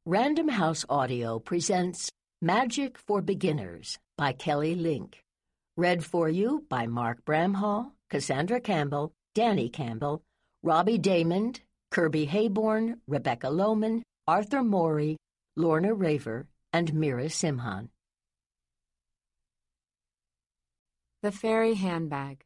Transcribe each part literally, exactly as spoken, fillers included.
Random House Audio presents Magic for Beginners by Kelly Link. Read for you by Mark Bramhall, Cassandra Campbell, Danny Campbell, Robbie Damond, Kirby Hayborn, Rebecca Lohman, Arthur Morey, Lorna Raver, and Mira Simhan. The Fairy Handbag.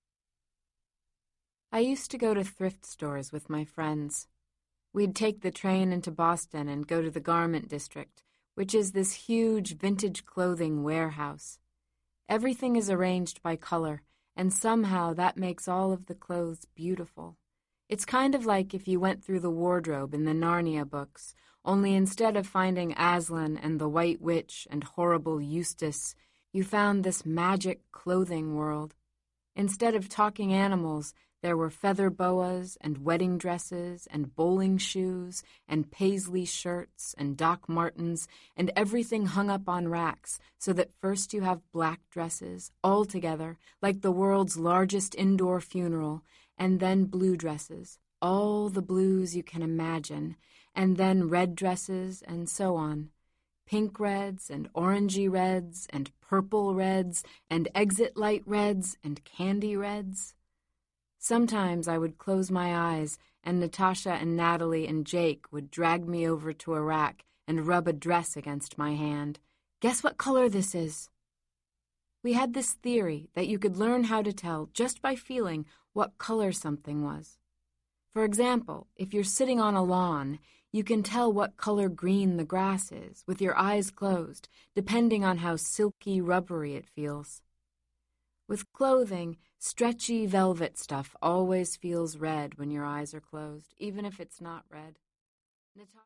I used to go to thrift stores with my friends. We'd take the train into Boston and go to the Garment District, which is this huge vintage clothing warehouse. Everything is arranged by color, and somehow that makes all of the clothes beautiful. It's kind of like if you went through the wardrobe in the Narnia books, only instead of finding Aslan and the White Witch and horrible Eustace, you found this magic clothing world. Instead of talking animals, there were feather boas and wedding dresses and bowling shoes and paisley shirts and Doc Martens and everything hung up on racks so that first you have black dresses, all together, like the world's largest indoor funeral, and then blue dresses, all the blues you can imagine, and then red dresses and so on. Pink reds and orangey reds and purple reds and exit light reds and candy reds. Sometimes I would close my eyes, and Natasha and Natalie and Jake would drag me over to a rack and rub a dress against my hand. Guess what color this is? We had this theory that you could learn how to tell just by feeling what color something was. For example, if you're sitting on a lawn, you can tell what color green the grass is with your eyes closed, depending on how silky, rubbery it feels. With clothing, stretchy velvet stuff always feels red when your eyes are closed, even if it's not red. Natasha